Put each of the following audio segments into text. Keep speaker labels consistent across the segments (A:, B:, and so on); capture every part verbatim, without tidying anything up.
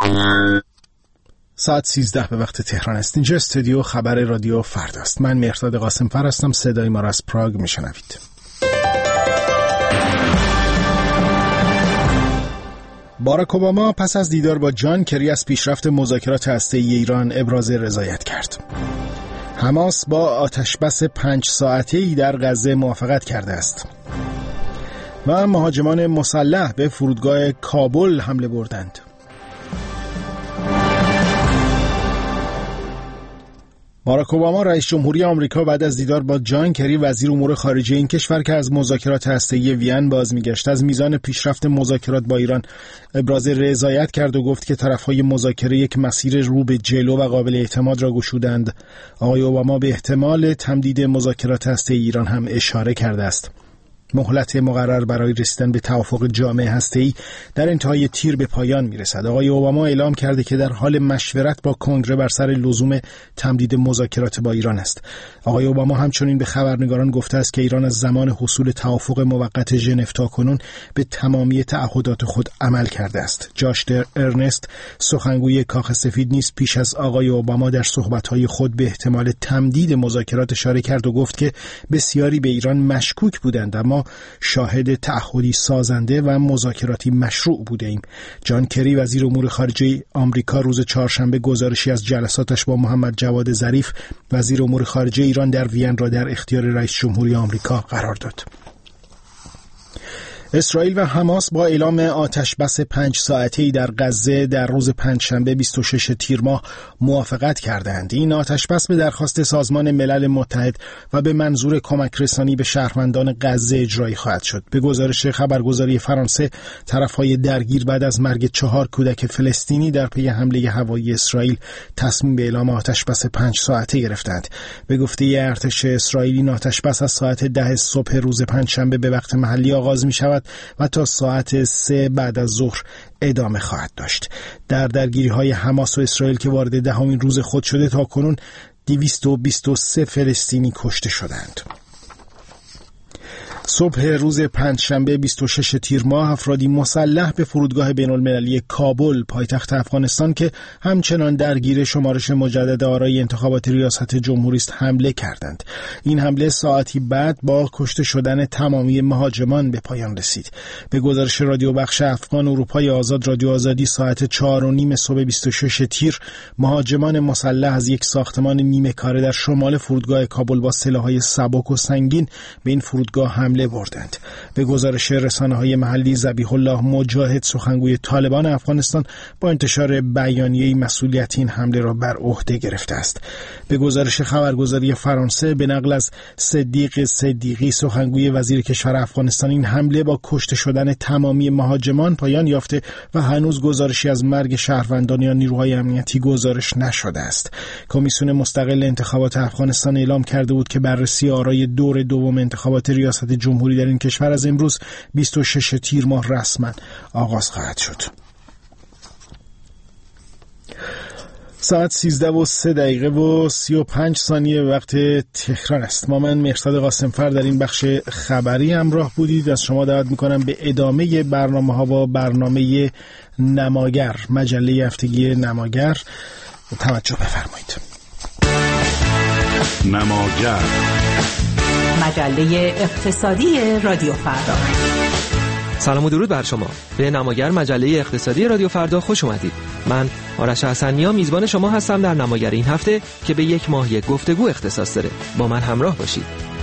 A: ساعت سیزده به وقت تهران است. اینجا استودیو خبر رادیو فردا است. من مهرداد قاسم‌فر هستم. صدای ما را از پراگ میشنوید. باراک اوباما پس از دیدار با جان کری از پیشرفت مذاکرات هسته‌ای ایران ابراز رضایت کرد. حماس با آتشبس پنج ساعته‌ای در غزه موافقت کرده است. و مهاجمان مسلح به فرودگاه کابل حمله بردند. باراک اوباما رئیس جمهوری آمریکا بعد از دیدار با جان کری وزیر امور خارجه این کشور که از مذاکرات هسته‌ای وین باز می‌گشت از میزان پیشرفت مذاکرات با ایران ابراز رضایت کرد و گفت که طرف‌های مذاکره یک مسیر رو به جلو و قابل اعتماد را گشودند. آقای اوباما به احتمال تمدید مذاکرات هسته‌ای ایران هم اشاره کرده است. مهلت مقرر برای رسیدن به توافق جامع هسته‌ای در انتهای تیر به پایان میرسد. آقای اوباما اعلام کرده که در حال مشورت با کنگره بر سر لزوم تمدید مذاکرات با ایران است. آقای اوباما همچنین به خبرنگاران گفته است که ایران از زمان حصول توافق موقت ژنو تاکنون به تمامی تعهدات خود عمل کرده است. جاش ارنست سخنگوی کاخ سفید نیز پیش از آقای اوباما در صحبت‌های خود به احتمال تمدید مذاکرات اشاره کرد و گفت که بسیاری به ایران مشکوک بودند اما شاهد تعهدی سازنده و مذاکراتی مشروع بودیم. جان کری وزیر امور خارجه آمریکا روز چهارشنبه گزارشی از جلساتش با محمد جواد ظریف وزیر امور خارجه ایران در وین را در اختیار رئیس جمهوری آمریکا قرار داد. اسرائیل و حماس با اعلام آتش بس پنج ساعته‌ای در غزه در روز پنجشنبه بیست و شش تیر ماه موافقت کردند. این آتش بس به درخواست سازمان ملل متحد و به منظور کمک رسانی به شهروندان غزه اجرایی خواهد شد. به گزارش خبرگزاری فرانسه، طرف‌های درگیر بعد از مرگ چهار کودک فلسطینی در پی حمله هوایی اسرائیل تصمیم به اعلام آتش بس پنج ساعته گرفتند. به گفته ارتش اسرائیلی، این آتش بس از ساعت ده صبح روز پنجشنبه به وقت محلی آغاز می‌شود و تا ساعت سه بعد از ظهر ادامه خواهد داشت. در درگیری‌های حماس و اسرائیل که وارد دهمین روز خود شده تاکنون دویست و بیست و سه فلسطینی کشته شدند. صبح روز پنجشنبه بیست و شش تیر ماه افرادی مسلح به فرودگاه بین‌المللی کابل پایتخت افغانستان که همچنان درگیر شمارش مجدد آرای انتخابات ریاست جمهوری است حمله کردند. این حمله ساعتی بعد با کشته شدن تمامی مهاجمان به پایان رسید. به گزارش رادیو بخش افغان اروپای آزاد رادیو آزادی ساعت چهار و نیم صبح بیست و شش تیر مهاجمان مسلح از یک ساختمان نیمه کاره در شمال فرودگاه کابل با سلاح‌های سبک و سنگین به این فرودگاه حمله بردند. به گزارش رسانه‌های محلی، ذبیح الله مجاهد سخنگوی طالبان افغانستان با انتشار بیانیه‌ای مسئولیت این حمله را بر عهده گرفته است. به گزارش خبرگزاری فرانسه به نقل از صدیق صدیقی سخنگوی وزیر کشور افغانستان، این حمله با کشته شدن تمامی مهاجمان پایان یافته و هنوز گزارشی از مرگ شهروندان یا نیروهای امنیتی گزارش نشده است. کمیسیون مستقل انتخابات افغانستان اعلام کرده بود که بررسی آرای دور دوم انتخابات ریاست جمهوری در این کشور از امروز بیست و شش تیر ماه رسما آغاز خواهد شد. ساعت سیزده و سه دقیقه و سی و پنج ثانیه وقت تهران است. ما من مهرداد قاسم‌فر در این بخش خبری همراه بودید. از شما دعوت میکنم به ادامه برنامه ها و برنامه نماگر، مجله هفتگی نماگر توجه بفرمایید.
B: نماگر،
C: مجله اقتصادی رادیو فردا.
D: سلام و درود بر شما. به نماگر مجله اقتصادی رادیو فردا خوش اومدید. من آرش حسنیا میزبان شما هستم در نماگر این هفته که به یک ماه یک گفتگو اختصاص داره. با من همراه باشید.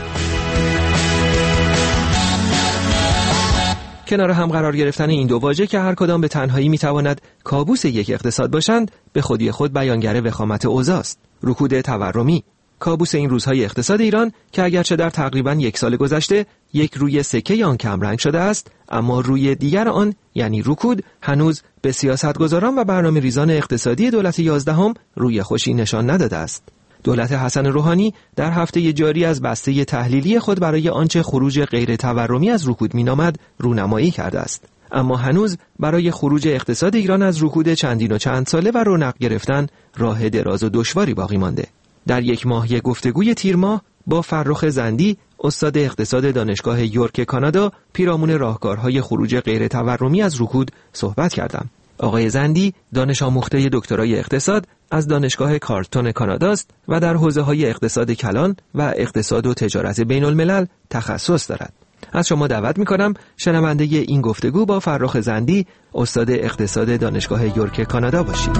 D: کنار هم قرار گرفتن این دو واژه که هر کدام به تنهایی میتواند کابوس یک اقتصاد باشند، به خودی خود بیانگر وخامت اوضاع است. رکود تورمی، کابوس این روزهای اقتصاد ایران که اگرچه در تقریباً یک سال گذشته یک روی سکه آن کم رنگ شده است، اما روی دیگر آن یعنی رکود هنوز به سیاستگزاران و برنامه ریزان اقتصادی دولت یازدهم روی خوشی نشان نداده است. دولت حسن روحانی در هفته جاری از بسته تحلیلی خود برای آنچه خروج غیر تورمی از رکود مینامد رونمایی کرده است. اما هنوز برای خروج اقتصاد ایران از رکود چندین و چند ساله و رونق گرفتن راه دراز و دشواری باقی مانده. در یک ماهی گفتگوی تیر ماه با فرخ زندی، استاد اقتصاد دانشگاه یورک کانادا، پیرامون راهکارهای خروج غیر تورمی از رکود صحبت کردم. آقای زندی دانش آموخته دکترای اقتصاد از دانشگاه کارلتون کاناداست و در حوزه‌های اقتصاد کلان و اقتصاد و تجارت بین الملل تخصص دارد. از شما دعوت می‌کنم شنونده این گفتگو با فرخ زندی، استاد اقتصاد دانشگاه یورک کانادا باشید.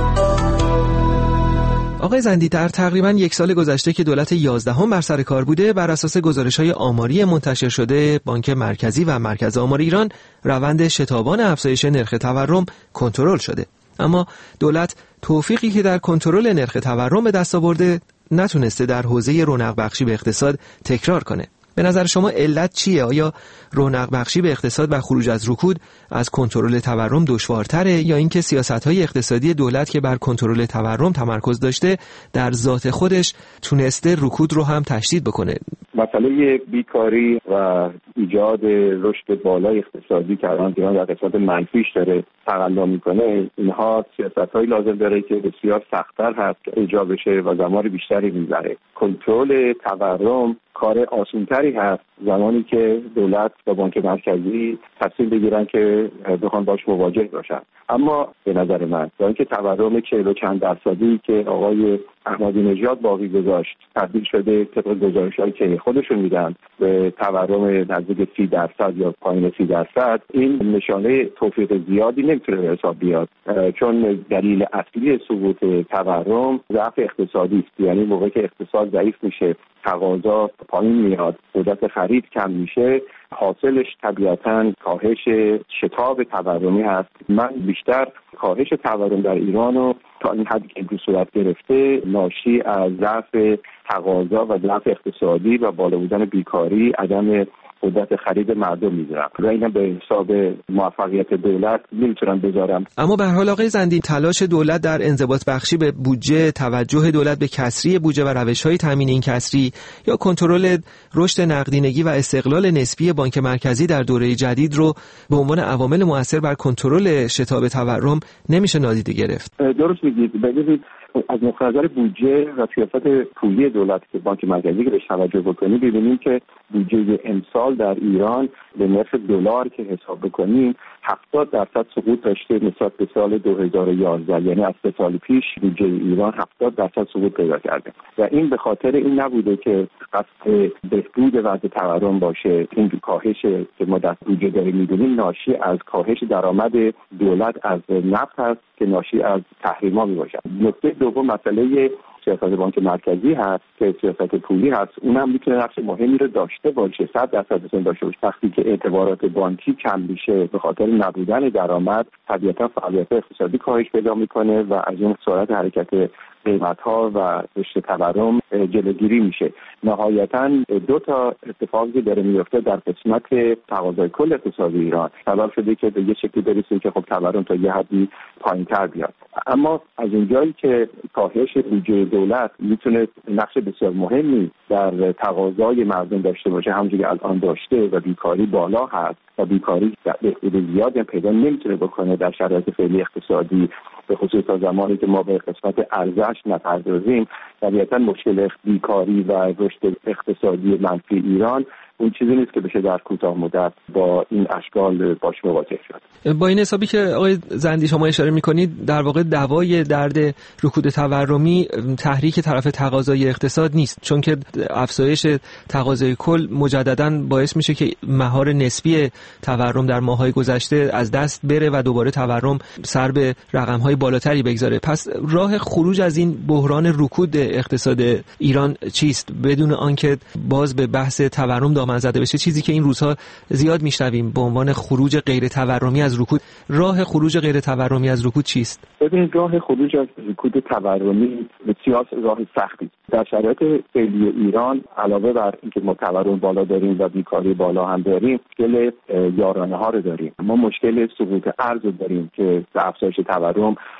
D: آقای زندی، در تقریباً یک سال گذشته که دولت یازدهم بر سر کار بوده، بر اساس گزارش‌های آماری منتشر شده بانک مرکزی و مرکز آمار ایران، روند شتابان افزایش نرخ تورم کنترل شده. اما دولت توفیقی که در کنترل نرخ تورم به دست آورده نتونسته در حوزه رونق بخشی به اقتصاد تکرار کنه. به نظر شما علت چیه؟ آیا رونق بخشی به اقتصاد و خروج از رکود از کنترل تورم دشوارتره یا اینکه سیاست‌های اقتصادی دولت که بر کنترل تورم تمرکز داشته در ذات خودش تونسته رکود رو هم تشدید بکنه؟
B: مسئله بیکاری و ایجاد رشد بالای اقتصادی که الان ایران در قسمت منفیش داره تقلا میکنه، اینها سیاست‌های لازم داره که بسیار سخت‌تر هست که اجرا بشه و زمان بیشتری می‌بره. کنترل تورم کار آسان‌تری هست زمانی که دولت و بانک مرکزی تصمیم بگیرن که بخوان باش مواجه باشن. اما به نظر من با اینکه تورم چهل و چند درصدی که آقای احمدی نژاد باقی گذاشت تبدیل شده طبق گزارش‌هایی که خودشون میدن به تورم نزدیک سی درصد یا پایین سی درصد، این نشانه توفیق زیادی نمیتونه به حساب بیاد، چون دلیل اصلی سقوط تورم ضعف اقتصادی است. یعنی موقعی که اقتصاد ضعیف میشه، تقاضا پایین میاد، قدرت خرید کم میشه، حاصلش طبیعتاً کاهش شتاب تورمی هست. من بیشتر کاهش تورم در ایران و تا این حدی که این صورت گرفته ناشی از ضعف تقاضا و ضعف اقتصادی و بالا بودن بیکاری، عدم قدرت خرید مردم میذارم و اینا به حساب موفقیت دولت نمیتونم بذارم.
D: اما به هر حال آقای زندی، تلاش دولت در انضباط بخشی به بودجه، توجه دولت به کسری بودجه و روش‌های تامین این کسری یا کنترل رشد نقدینگی و استقلال نسبی بانک مرکزی در دوره جدید رو به عنوان عوامل مؤثر بر کنترل شتاب تورم نمیشه نادیده گرفت.
B: درست میگید. ببینید از نقطه نظر بودجه و سیاست پولی دولت که بانک مرکزی که بهش توجه بکنیم، ببینیم که بودجه امسال در ایران به نرخ دلار که حساب بکنیم هفتاد درصد سقوط داشته نسبت به سال دو هزار و یازده. یعنی از سه سال پیش بودجه ایران هفتاد درصد سقوط پیدا کرده و این به خاطر این نبوده که قصد بهبود وضع تورم باشه. این کاهش که ما در بودجه داریم می‌بینیم ناشی از کاهش درآمد دولت از نفت هست که ناشی از تحریم‌ها میباشد. نکته دوم مسئله سیاست بانک مرکزی هست که سیاست پولی هست. اونم میتونه نقش مهمی رو داشته باشه، صد درصد میتونه داشته باشه. وقتی که اعتبارات بانکی کم میشه به خاطر نبودن درآمد، طبیعتا فعالیت اقتصادی کاهش پیدا میکنه و از این سرعت حرکت قیمت‌ها و رشد تورم جلوگیری میشه. نهایتاً دو تا اتفاقی داره میفته در قسمت تقاضای کل اقتصاد ایران، سبب شده که به یه شکلی برسه که خب تورم تا یه حدی پایین‌تر بیاد. اما از اونجایی که کاهش بودجه دولت میتونه نقش بسیار مهمی در تقاضای مردم داشته باشه، همونجوری که الان داشته و بیکاری بالا هست و بیکاری به حدود زیادی پیدا نمیتونه بکنه در شرایط فعلی اقتصادی، به خصوص تا زمانی که ما به قسمت ارزش نپردازیم، طبیعتا مشکل بیکاری و رشد اقتصادی منفی ایران اون چیزی نیست که بشه در کوتاه مدت با این اشکال باش مواجه شد.
D: با این حسابی که آقای زندی شما اشاره می‌کنید، در واقع دوای درد رکود تورمی تحریک طرف تقاضای اقتصاد نیست، چون که افزایش تقاضای کل مجدداً باعث میشه که مهار نسبی تورم در ماه‌های گذشته از دست بره و دوباره تورم سر به رقم‌های بالاتری بگذاره. پس راه خروج از این بحران رکود اقتصاد ایران چیست بدون آنکه باز به بحث تورم دامن زده بشه، چیزی که این روزها زیاد میشنویم به عنوان خروج غیر تورمی از رکود؟ راه خروج غیر تورمی از رکود چیست؟
B: ببینید راه خروج از رکود تورمی بسیار راه سختی در شرایط فعلی ایران، علاوه بر اینکه ما تورم بالا داریم و بیکاری بالا هم داریم، مشکل یارانه ها رو داریم. ما مشکل سقوط ارز رو داریم که به افزایش تورم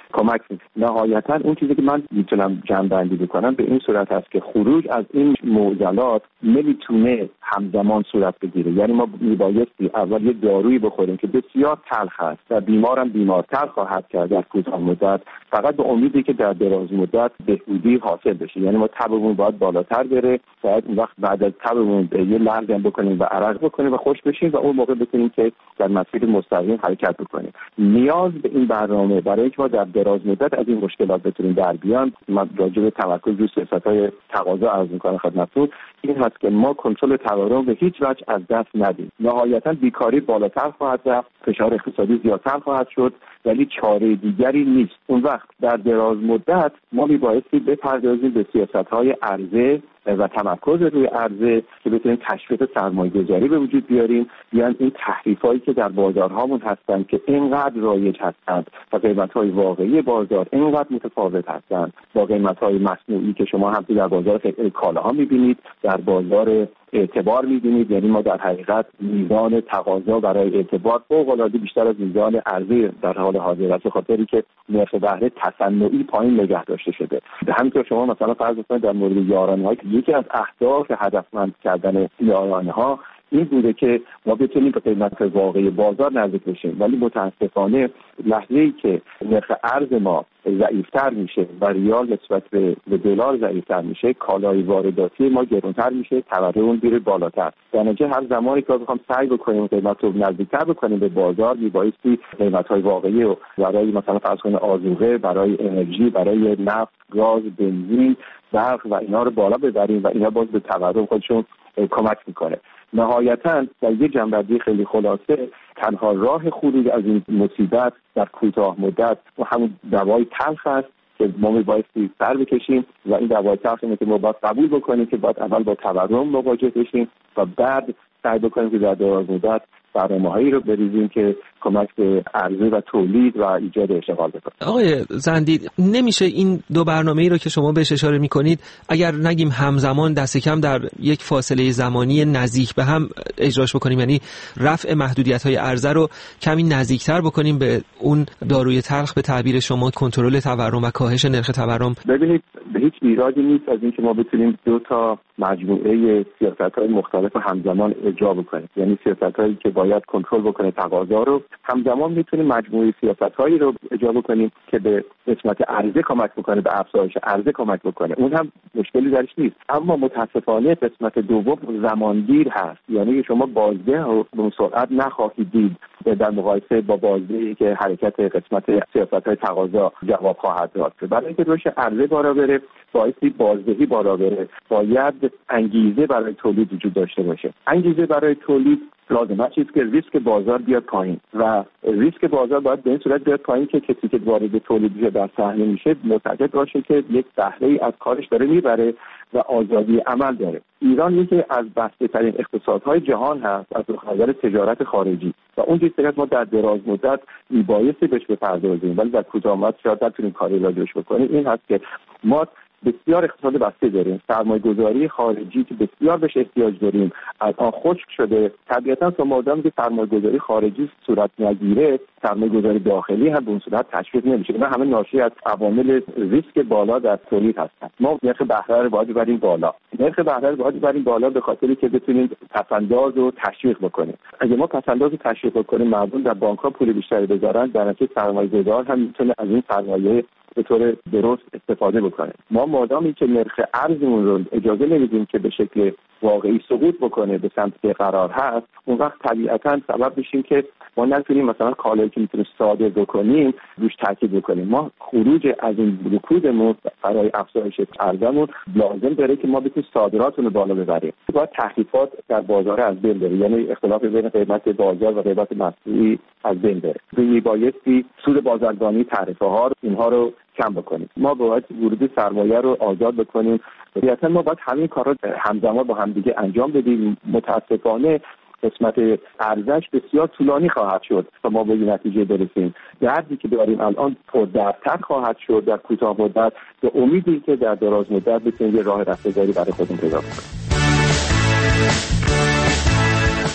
B: کمک میکنه. نهایتا اون چیزی که من میتونم جمع‌بندی بکنم به این صورت است که خروج از این معضلات نمیتونه همزمان صورت بگیره. یعنی ما میبایستی اول یه دارویی بخوریم که بسیار تلخ است و بیمارم بیمارتر خواهد کرد در کوتاه مدت، فقط به امیدی که در دراز مدت بهبودی حاصل بشه. یعنی ما تبمون باید بالاتر بره، باید اون وقت بعد از تبمون به یه لرز هم بکنیم و عرق بکنیم و خوش بشیم و اون موقع بتونیم که در مسیر مستقیم حرکت بکنیم. نیاز به این برنامه برای اینکه ما در دراز مدت از این مشکلات بتونیم در بیان، من راجع به تمرکز روی سیاست‌های تقاضا عرض می‌کنم خدمتتون، این هست که ما کنترل تورم به هیچ وجه از دست ندیم. نهایتاً بیکاری بالاتر خواهد رفت، فشار اقتصادی زیادتر خواهد شد، ولی چاره دیگری نیست. اون وقت در دراز مدت ما میبایستی بپردازیم به سیاست‌های عرضه و تمرکز روی عرضه که بتونیم تشویق سرمایه‌گذاری به وجود بیاریم، بیان این تحریفایی که در بازارهامون هستن که اینقدر رایج هستند و قیمت‌های واقعی بازار اینقدر متفاوت هستند با قیمت‌های مصنوعی که شما هم در بازار کالاها می‌بینید، در بازار اعتبار می‌بینید. یعنی ما در حقیقت میزان تقاضا برای اعتبار فوق‌العاده بیشتر از میزان عرضه در حال حاضر است، به خاطری که نرخ بهره تصنعی پایین نگه داشته شده. همینطور شما مثلا فرض کنید در مورد یارانه‌ها که یکی از اهداف هدفمند کردن یارانه‌ها این بوده که ما بتونیم به قیمت واقعی بازار نزدیک بشیم، ولی متاسفانه لحظه‌ای که نرخ ارز ما ضعیف‌تر میشه و ریال نسبت به دلار ضعیف‌تر میشه، کالای وارداتی ما گران‌تر میشه، تورم میره بالاتر. در نتیجه هر زمانی که بخوام سعی بکنیم قیمت رو نزدیک‌تر بکنیم به بازار، میبایستی قیمت‌های واقعی رو برای مثلا فرض کنید آذوقه، برای انرژی، برای نفت، گاز، بنزین، برق و اینا رو بالا ببریم و اینا باز به تورم خودشون کمک میکنه. نهایتاً در یک جنبندی خیلی خلاصه، تنها راه خروج از این مصیبت در کوتاه مدت و همون دوای تلخ است که ما میبایستی سر بکشیم و این دوای تلخ اینه که ما باید قبول بکنیم که باید اول با تورم مواجه بشیم و بعد سعی بکنیم که در دراز مدت برنامه‌هایی رو بریزیم که کمک به عرضه و تولید و ایجاد اشتغال بکنه.
D: آقای زندید، نمیشه این دو برنامه‌ای رو که شما بهش اشاره می‌کنید اگر نگیم همزمان دست کم در یک فاصله زمانی نزدیک به هم اجراش بکنیم، یعنی رفع محدودیت‌های عرضه رو کمی نزدیکتر بکنیم به اون داروی تلخ به تعبیر شما، کنترل تورم و کاهش نرخ تورم؟
B: ببینید به هیچ ایرادی نیست از اینکه ما بتونیم دو تا مجموعه سیاست‌های مختلف همزمان اجرا بکنیم. یعنی سیاست‌هایی که باید کنترل بکنه تقاضا رو، همزمان میتونیم مجموعه سیاست‌هایی رو اجرا بکنیم که به قسمت عرضه کمک بکنه، به افزایش عرضه کمک بکنه. اون هم مشکلی درش نیست. اما متاسفانه قسمت دوم زمانگیر هست. یعنی شما بازده رو به سرعت نخواهید دید در مقایسه با بازدهی که حرکت قسمت سیاست‌های تقاضا جواب خواهد داد. برای اینکه رشد عرضه بالا بره، بایستی بازدهی بالا بره، باید انگیزه برای تولید وجود داشته باشه. انگیزه برای تولید لازمه چیزی که ریسک بازار بیاد پایین و ریسک بازار باید به این صورت بیاد پایین که کسی که وارد تولید میشه در صحنه میشه معتقد باشه که یک بهره‌ای از کارش داره میبره و آزادی عمل داره. ایران یکی از بسته‌ترین اقتصادهای جهان هست از نظر تجارت خارجی و اون چیزی که ما در دراز مدت میبایستی بهش بپردازیم ولی در کوتاه مدت شاید نتونیم کاری راجعش بکنیم، این هست که ما بسیار اقتصاد بسته داریم. سرمایه‌گذاری خارجی که بسیار بهش احتیاج داریم الان خشک شده. طبیعتاً تا مادامی که سرمایه‌گذاری خارجی صورت نگیره، سرمایه‌گذاری داخلی هم به اون صورت تشویق نمیشه. اینا همه ناشی از عوامل ریسک بالا در تولید هستن. ما نرخ بهره رو باید ببریم بالا. نرخ بهره رو باید ببریم بالا به خاطری که بتونیم پس‌انداز رو تشویق بکنیم. اگه ما پس‌انداز رو تشویق بکنیم، مردم در بانک‌ها پول بیشتری بذارن، در نتیجه سرمایه‌گذار هم میتونه از این سرمایه به طور درست استفاده بکنه. ما مادامی که نرخ ارزمون رو اجازه نمیدیم که به شکل واقعی سقوط بکنه به سمت که قرار هست، اون وقت طبیعتاً سبب میشیم که ما نتونیم مثلا کالایی که میتونیم صادر بکنیم روش تاکید بکنیم. ما خروج از این رکودمون برای افزایش ارزمون لازم داره که ما بتونیم صادراتون رو بالا ببریم. باید تخفیفات در بازار از بین بره، یعنی اختلاف بین قیمت بازار و قیمت مصرفی از بین بره. میبایستی سود بازرگانی، تعرفه ها اینها رو کم بکنیم. ما باید ورود سرمایه رو آزاد بکنیم. طبیعتاً ما باید همین کارا همزمان با هم دیگه انجام بدیم. متاسفانه قسمت ارزش بسیار طولانی خواهد شد تا ما به این نتیجه برسیم. دردی که داریم الان پردردتر خواهد شد در کوتاه مدت، به امیدی که در دراز مدت بتونیم یه راه رستگاری برای خودمون پیدا کنیم.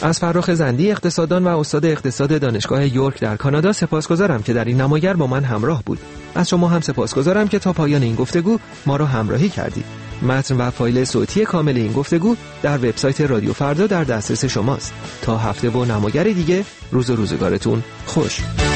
D: از فراخ زندی اقتصاددان و استاد اقتصاد دانشگاه یورک در کانادا سپاسگزارم که در این نمایش با من همراه بود. از شما هم سپاسگزارم که تا پایان این گفتگو ما را همراهی کردید. متن و فایل صوتی کامل این گفتگو در وبسایت رادیو فردا در دسترس شماست. تا هفته و نمایش دیگه، روز و روزگارتون خوش.